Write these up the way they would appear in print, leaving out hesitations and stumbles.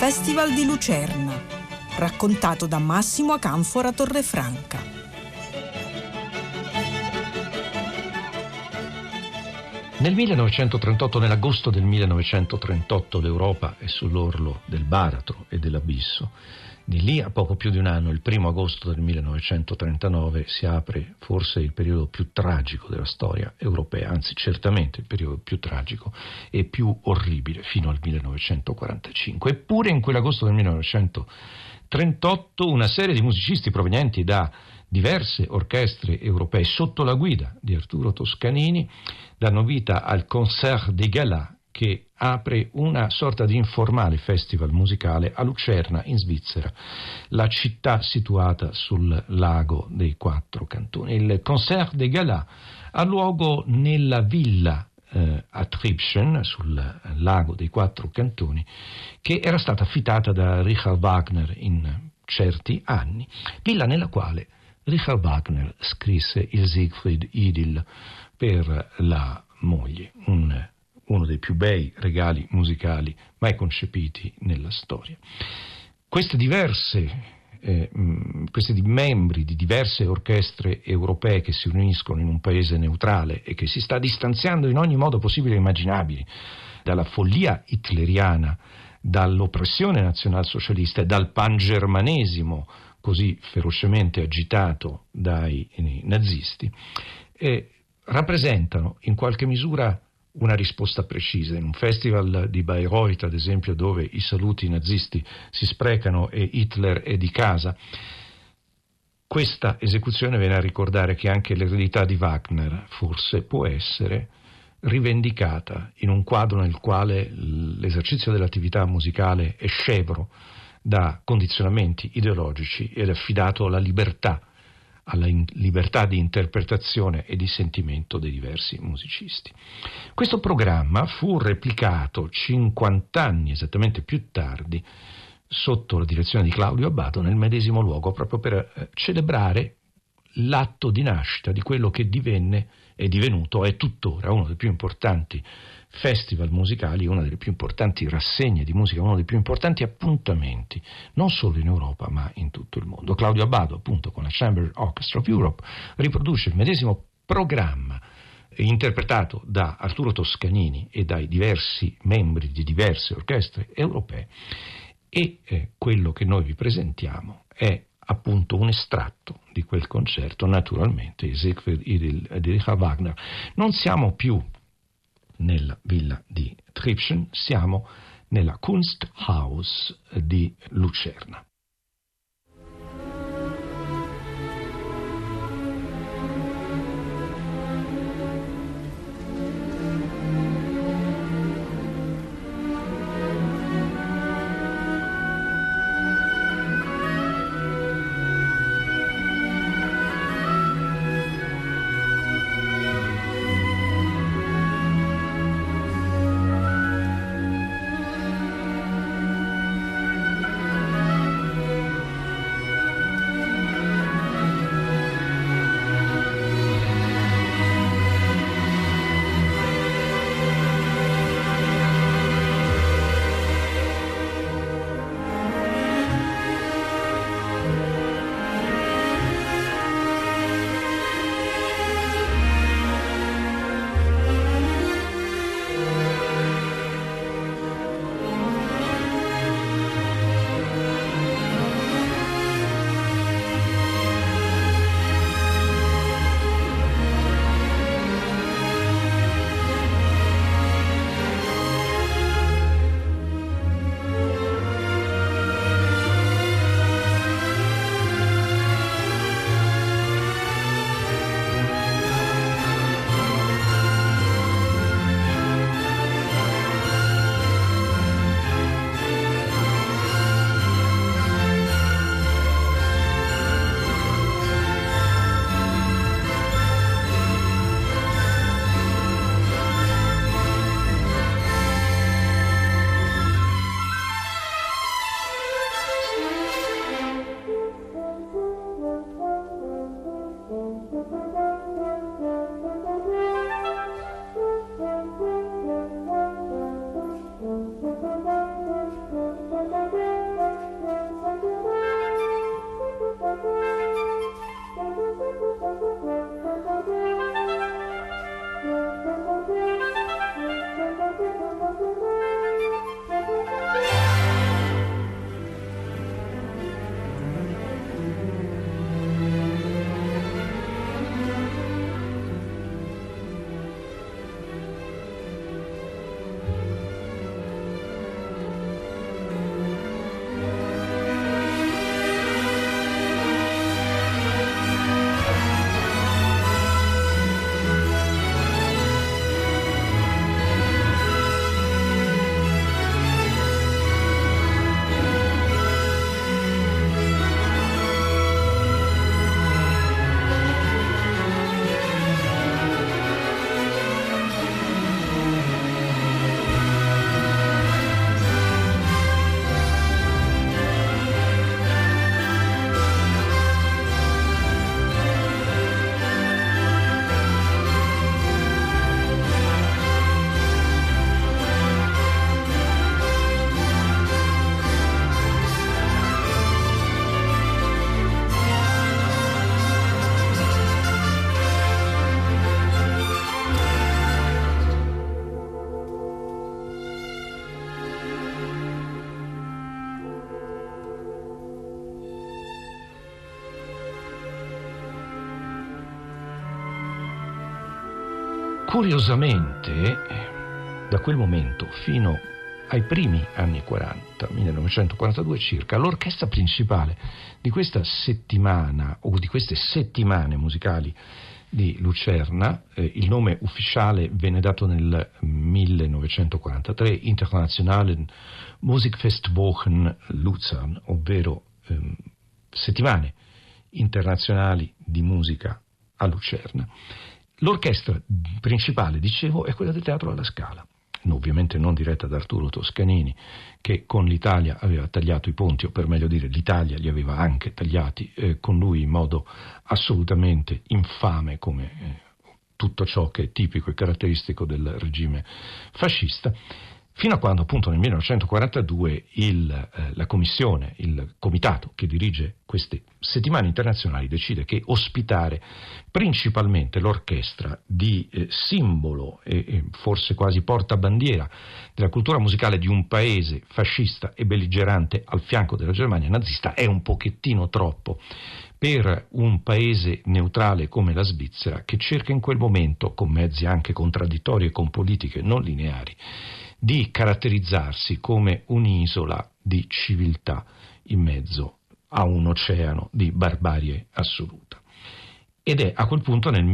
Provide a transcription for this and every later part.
Festival di Lucerna, raccontato da Massimo Acanfora Torrefranca. Nel 1938, nell'agosto del 1938, l'Europa è sull'orlo del baratro e dell'abisso. Di lì a poco più di un anno, il 1 agosto del 1939, si apre forse il periodo più tragico della storia europea, anzi certamente il periodo più tragico e più orribile fino al 1945. Eppure in quell'agosto del 1938 una serie di musicisti provenienti da diverse orchestre europee sotto la guida di Arturo Toscanini danno vita al Concert des Galas, che apre una sorta di informale festival musicale a Lucerna, in Svizzera, la città situata sul lago dei Quattro Cantoni. Il Concert des Galas ha luogo nella villa a Tribschen, sul lago dei Quattro Cantoni, che era stata affittata da Richard Wagner in certi anni, villa nella quale Richard Wagner scrisse il Siegfried Idyll per la moglie, uno dei più bei regali musicali mai concepiti nella storia. Questi membri di diverse orchestre europee che si riuniscono in un paese neutrale e che si sta distanziando in ogni modo possibile e immaginabile dalla follia hitleriana, dall'oppressione nazionalsocialista e dal pangermanesimo così ferocemente agitato dai nazisti, rappresentano in qualche misura una risposta precisa. In un festival di Bayreuth, ad esempio, dove i saluti nazisti si sprecano e Hitler è di casa, questa esecuzione viene a ricordare che anche l'eredità di Wagner forse può essere rivendicata in un quadro nel quale l'esercizio dell'attività musicale è scevro da condizionamenti ideologici ed è affidato alla libertà di interpretazione e di sentimento dei diversi musicisti. Questo programma fu replicato 50 anni esattamente più tardi sotto la direzione di Claudio Abbado nel medesimo luogo, proprio per celebrare l'atto di nascita di quello che è tuttora uno dei più importanti festival musicali, una delle più importanti rassegne di musica, uno dei più importanti appuntamenti, non solo in Europa ma in tutto il mondo. Claudio Abbado, appunto, con la Chamber Orchestra of Europe, riproduce il medesimo programma interpretato da Arturo Toscanini e dai diversi membri di diverse orchestre europee, e quello che noi vi presentiamo è appunto un estratto di quel concerto, naturalmente il Siegfried Idyll di Richard Wagner. Non siamo nella villa di Tribschen, siamo nella Kunsthaus di Lucerna. Curiosamente, da quel momento fino ai primi anni 40, 1942 circa, l'orchestra principale di questa settimana o di queste settimane musicali di Lucerna, il nome ufficiale venne dato nel 1943, Internationalen Musikfestwochen Luzern, ovvero settimane internazionali di musica a Lucerna. L'orchestra principale, dicevo, è quella del Teatro alla Scala, ovviamente non diretta da Arturo Toscanini, che con l'Italia aveva tagliato i ponti, o per meglio dire l'Italia li aveva anche tagliati, con lui in modo assolutamente infame, come tutto ciò che è tipico e caratteristico del regime fascista, fino a quando appunto nel 1942 la commissione, il comitato che dirige queste settimane internazionali decide che ospitare principalmente l'orchestra di simbolo e forse quasi portabandiera della cultura musicale di un paese fascista e belligerante al fianco della Germania nazista è un pochettino troppo per un paese neutrale come la Svizzera, che cerca in quel momento, con mezzi anche contraddittori e con politiche non lineari, di caratterizzarsi come un'isola di civiltà in mezzo a un oceano di barbarie assoluta. Ed è a quel punto nel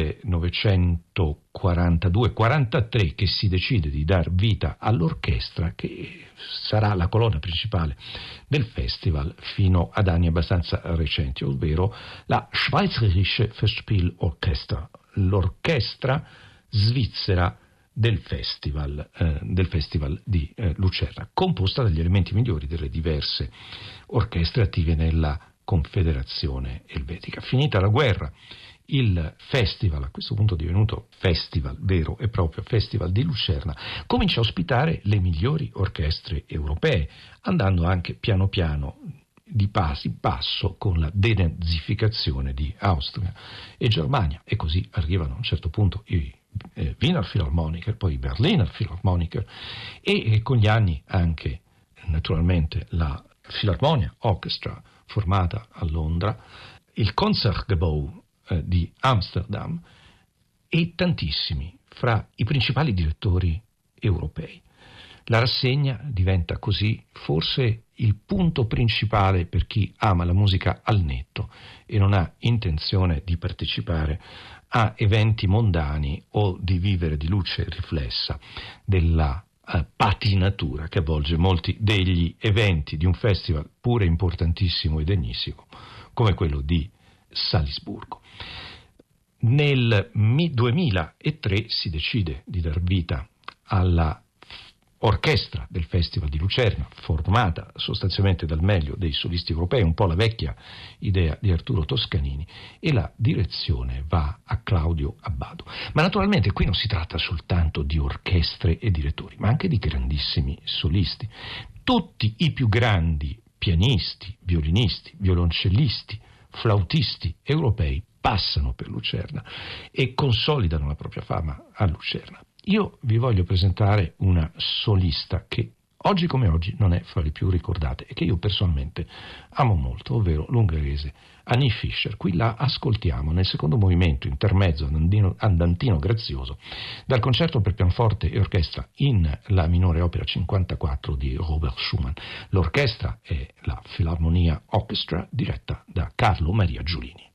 1942-43 che si decide di dar vita all'orchestra, che sarà la colonna principale del festival fino ad anni abbastanza recenti, ovvero la Schweizerische Festspielorchester, l'orchestra svizzera del festival di Lucerna, composta dagli elementi migliori delle diverse orchestre attive nella Confederazione Elvetica. Finita la guerra, il festival, a questo punto divenuto festival vero e proprio, Festival di Lucerna, comincia a ospitare le migliori orchestre europee, andando anche piano piano di passo con la denazificazione di Austria e Germania, e così arrivano a un certo punto i Wiener Philharmoniker, poi i Berliner Philharmoniker e con gli anni anche naturalmente la Philharmonia Orchestra formata a Londra, il Concertgebouw di Amsterdam e tantissimi fra i principali direttori europei. La rassegna diventa così forse il punto principale per chi ama la musica al netto e non ha intenzione di partecipare a eventi mondani o di vivere di luce riflessa della patinatura che avvolge molti degli eventi di un festival pure importantissimo e degnissimo come quello di Salisburgo. Nel 2003 si decide di dar vita alla orchestra del Festival di Lucerna, formata sostanzialmente dal meglio dei solisti europei, un po' la vecchia idea di Arturo Toscanini, e la direzione va a Claudio Abbado. Ma naturalmente qui non si tratta soltanto di orchestre e direttori, ma anche di grandissimi solisti. Tutti i più grandi pianisti, violinisti, violoncellisti, flautisti europei passano per Lucerna e consolidano la propria fama a Lucerna. Io vi voglio presentare una solista che oggi come oggi non è fra le più ricordate e che io personalmente amo molto, ovvero l'ungherese Annie Fischer. Qui la ascoltiamo nel secondo movimento intermezzo andantino grazioso dal concerto per pianoforte e orchestra in La minore opera 54 di Robert Schumann. L'orchestra è la Philharmonia Orchestra diretta da Carlo Maria Giulini.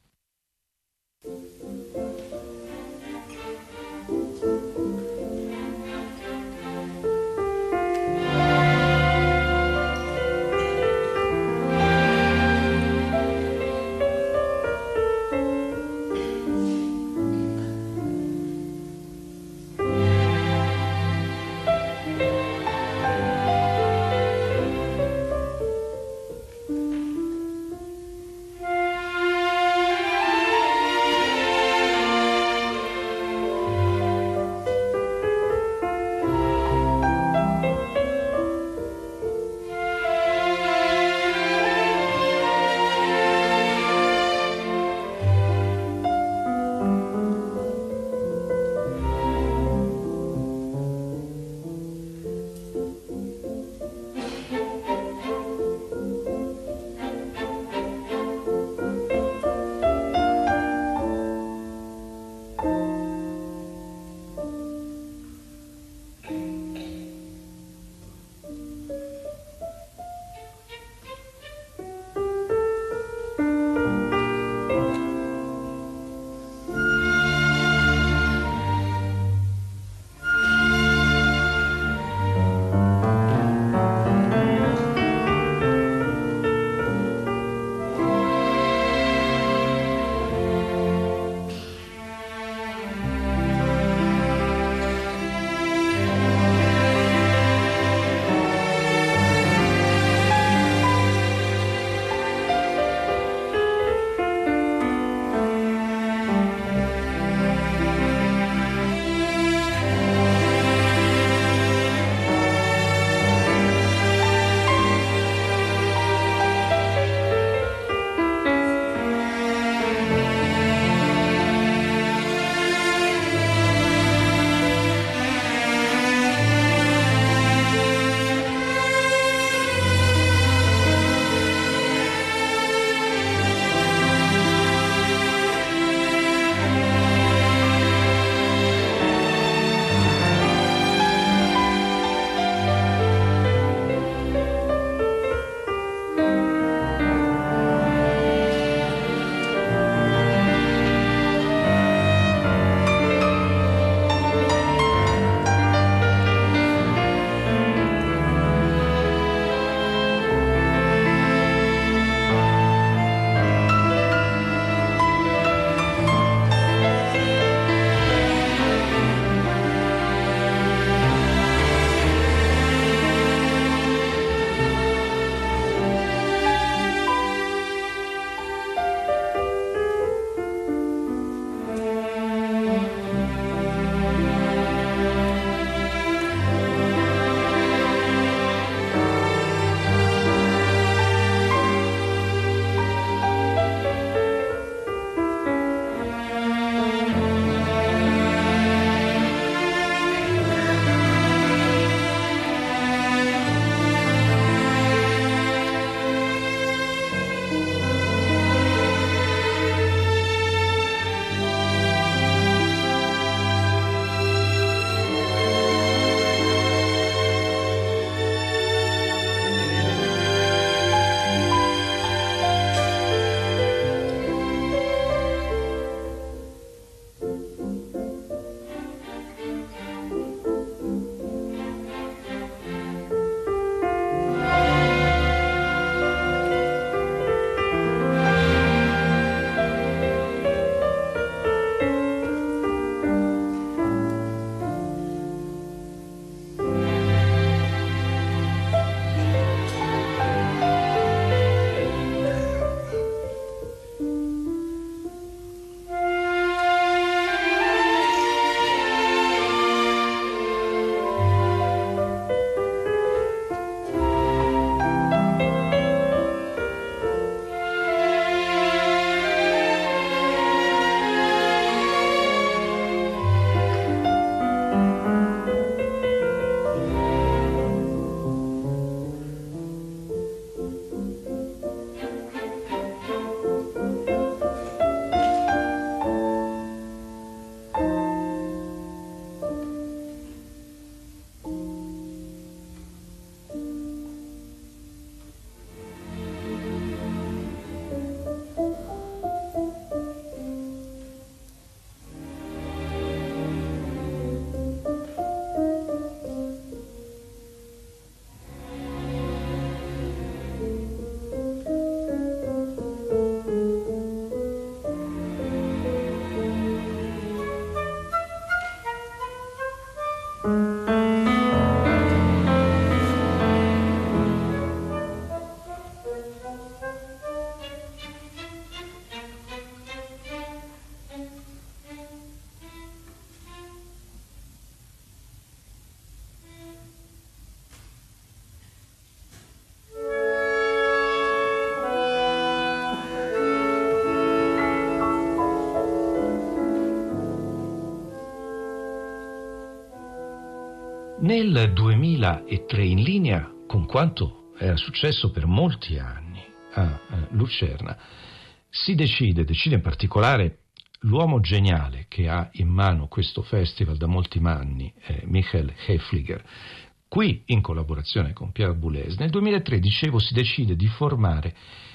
Nel 2003, in linea con quanto era successo per molti anni a Lucerna, si decide in particolare l'uomo geniale che ha in mano questo festival da molti anni, Michael Häfliger, qui in collaborazione con Pierre Boulez, nel 2003, dicevo, si decide di formare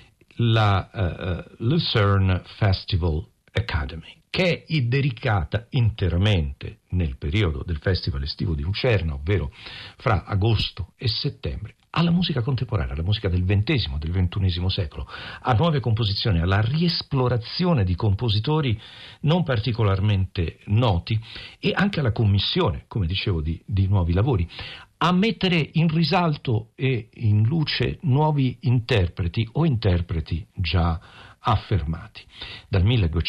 la Lucerne Festival Academy, che è dedicata interamente nel periodo del Festival estivo di Lucerna, ovvero fra agosto e settembre, alla musica contemporanea, alla musica del XX, del XXI secolo, a nuove composizioni, alla riesplorazione di compositori non particolarmente noti e anche alla commissione, come dicevo, di nuovi lavori, a mettere in risalto e in luce nuovi interpreti o interpreti già affermati. Dal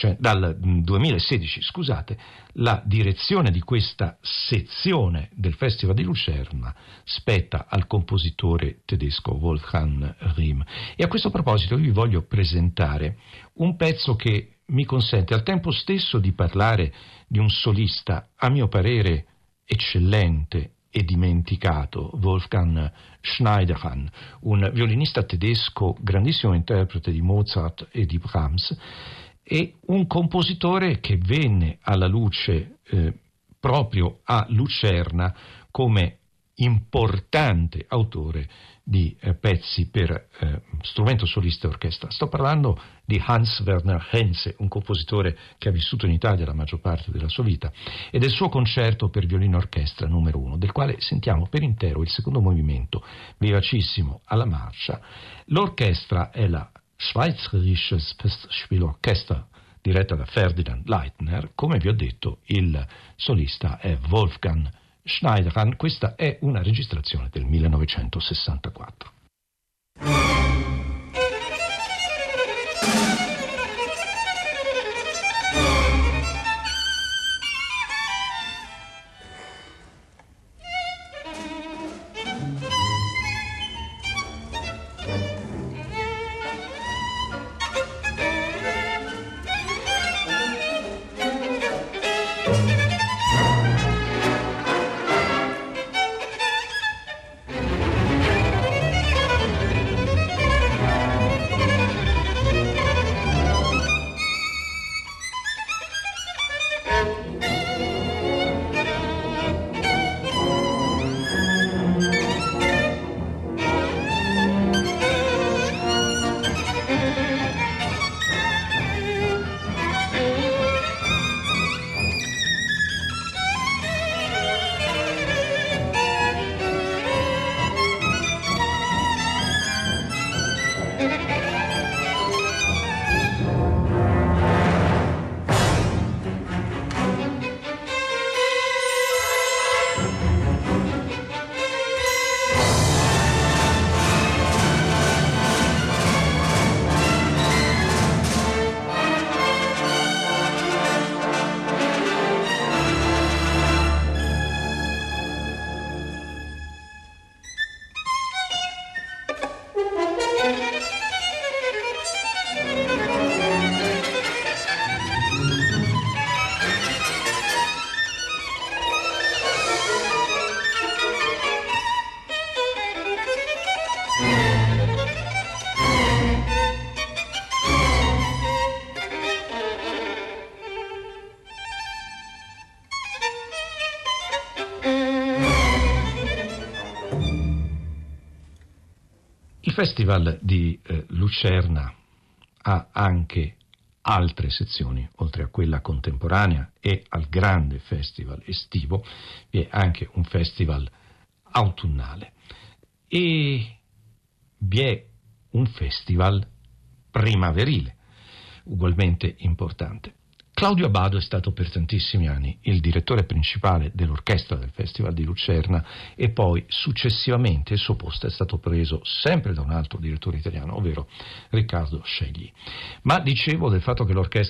2016, la direzione di questa sezione del Festival di Lucerna spetta al compositore tedesco Wolfgang Rihm. E a questo proposito io vi voglio presentare un pezzo che mi consente al tempo stesso di parlare di un solista, a mio parere, eccellente e dimenticato, Wolfgang Schneiderhan, un violinista tedesco, grandissimo interprete di Mozart e di Brahms, e un compositore che venne alla luce proprio a Lucerna come importante autore di pezzi per strumento solista e orchestra. Sto parlando di Hans Werner Henze, un compositore che ha vissuto in Italia la maggior parte della sua vita, e del suo concerto per violino orchestra numero 1, del quale sentiamo per intero il secondo movimento, vivacissimo alla marcia. L'orchestra è la Schweizerisches Festspielorchester, diretta da Ferdinand Leitner. Come vi ho detto, il solista è Wolfgang Schneiderhan. Questa è una registrazione del 1964. Il Festival di Lucerna ha anche altre sezioni, oltre a quella contemporanea e al grande festival estivo, vi è anche un festival autunnale e vi è un festival primaverile, ugualmente importante. Claudio Abbado è stato per tantissimi anni il direttore principale dell'orchestra del Festival di Lucerna e poi successivamente il suo posto è stato preso sempre da un altro direttore italiano, ovvero Riccardo Scegli. Ma dicevo del fatto che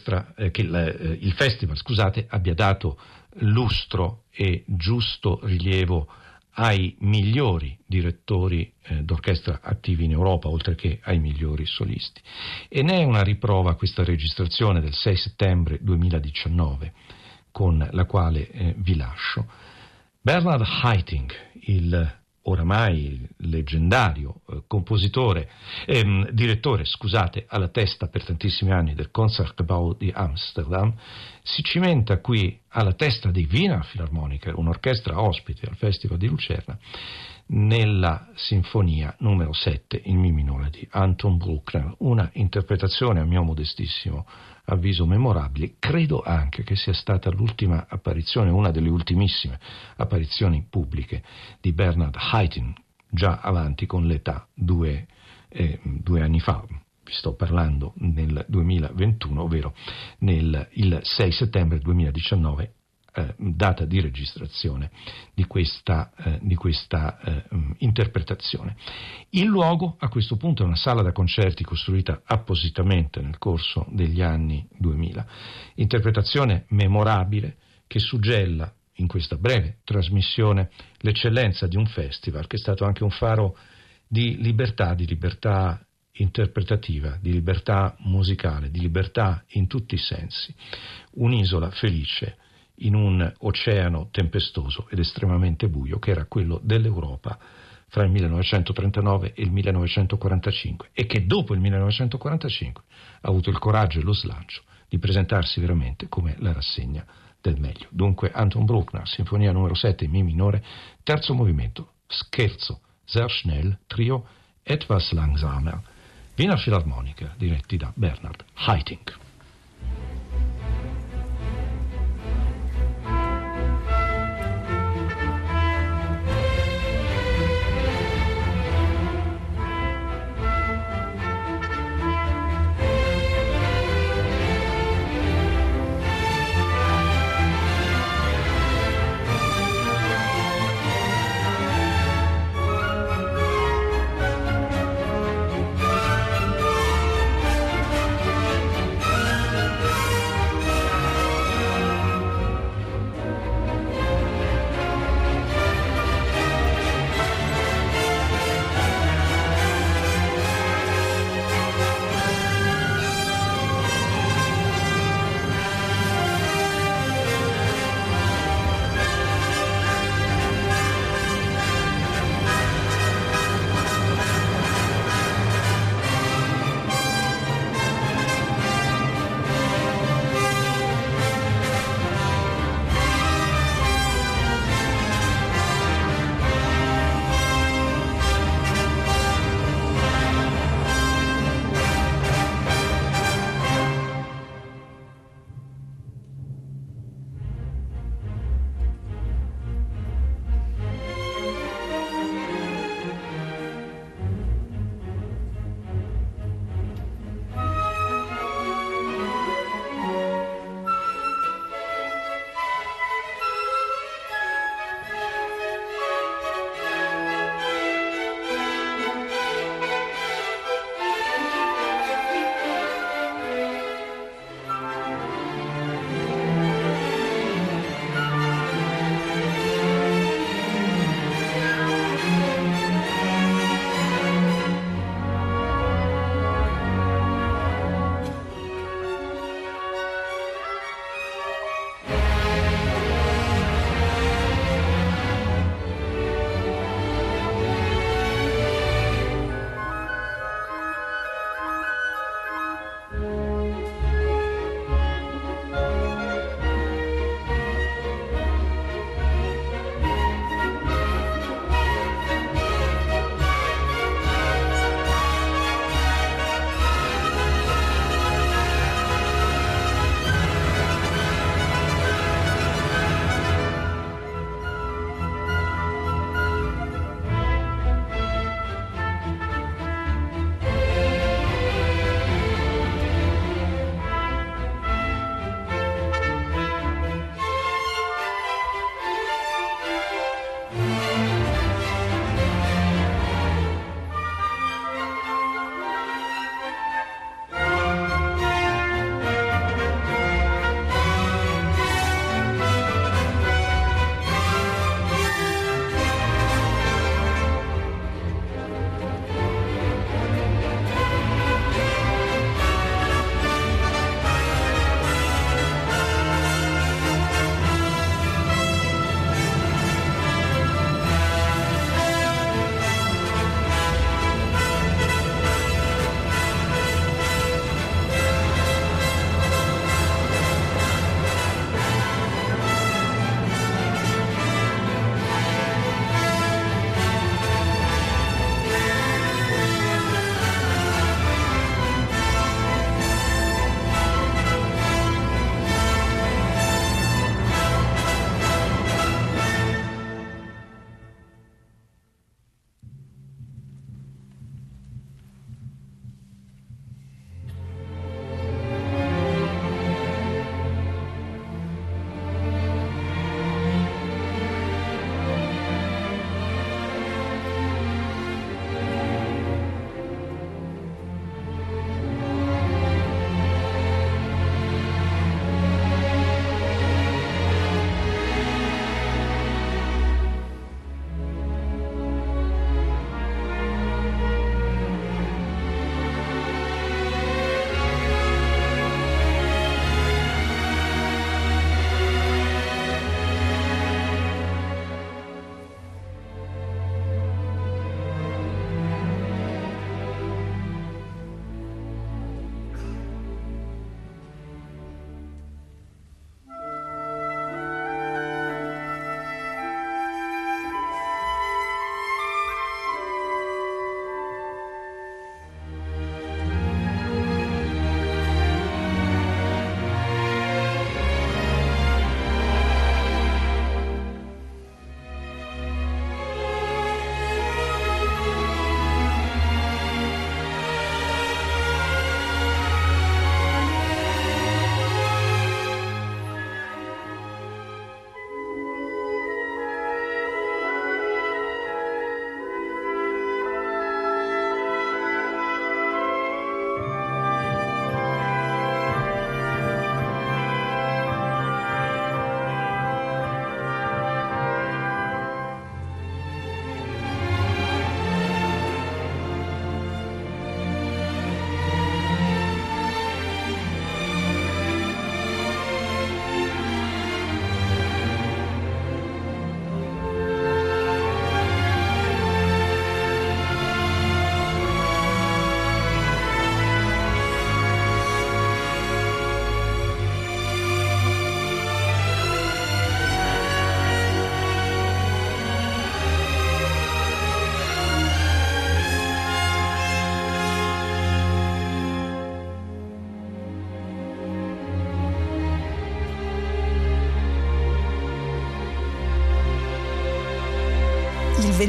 il festival, abbia dato lustro e giusto rilievo ai migliori direttori d'orchestra attivi in Europa, oltre che ai migliori solisti. E ne è una riprova questa registrazione del 6 settembre 2019, con la quale vi lascio. Bernard Haitink, il oramai leggendario direttore, alla testa per tantissimi anni del Concertgebouw di Amsterdam, si cimenta qui alla testa dei Wiener Philharmoniker, un'orchestra ospite al Festival di Lucerna, nella sinfonia numero 7 in Mi minore di Anton Bruckner, una interpretazione a mio modestissimo avviso memorabile. Credo anche che sia stata l'ultima apparizione, una delle ultimissime apparizioni pubbliche di Bernard Haitink, già avanti con l'età, 2 anni fa. Vi sto parlando nel 2021, ovvero il 6 settembre 2019, data di registrazione di questa interpretazione. Il luogo a questo punto è una sala da concerti costruita appositamente nel corso degli anni 2000, interpretazione memorabile che suggella in questa breve trasmissione l'eccellenza di un festival che è stato anche un faro di libertà interpretativa, di libertà musicale, di libertà in tutti i sensi, un'isola felice in un oceano tempestoso ed estremamente buio che era quello dell'Europa fra il 1939 e il 1945, e che dopo il 1945 ha avuto il coraggio e lo slancio di presentarsi veramente come la rassegna del meglio. Dunque Anton Bruckner, sinfonia numero 7 in Mi minore, terzo movimento, scherzo sehr schnell, trio etwas langsamer, Wiener Philharmoniker diretti da Bernard Haitink.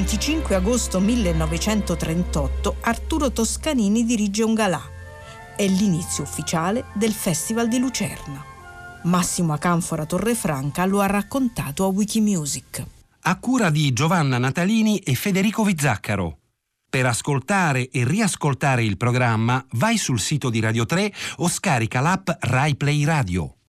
25 agosto 1938 Arturo Toscanini dirige un galà. È l'inizio ufficiale del Festival di Lucerna. Massimo Acanfora Torrefranca lo ha raccontato a Wikimusic. A cura di Giovanna Natalini e Federico Vizzaccaro. Per ascoltare e riascoltare il programma vai sul sito di Radio 3 o scarica l'app Rai Play Radio.